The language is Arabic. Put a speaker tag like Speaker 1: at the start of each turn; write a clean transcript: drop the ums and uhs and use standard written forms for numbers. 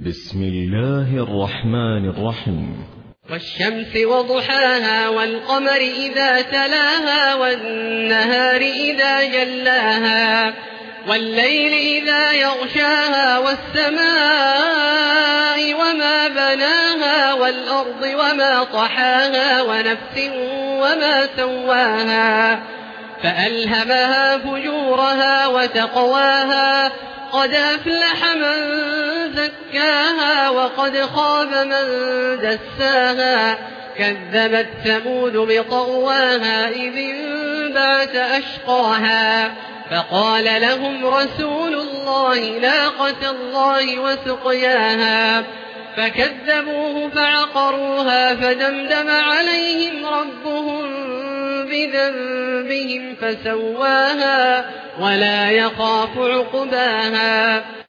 Speaker 1: بسم الله الرحمن الرحيم.
Speaker 2: والشمس وضحاها والقمر إذا تلاها والنهار إذا جلاها والليل إذا يغشاها والسماء وما بناها والأرض وما طحاها ونفس وما سواها فألهمها فجورها وتقواها قد أفلح من زكاها وقد خاب من دساها كذبت ثمود بطغواها إذ انبعث أشقاها فقال لهم رسول الله ناقة الله وسقياها فكذبوه فعقروها فدمدم عليهم ربهم بذنبهم فسواها ولا يخاف عقباها.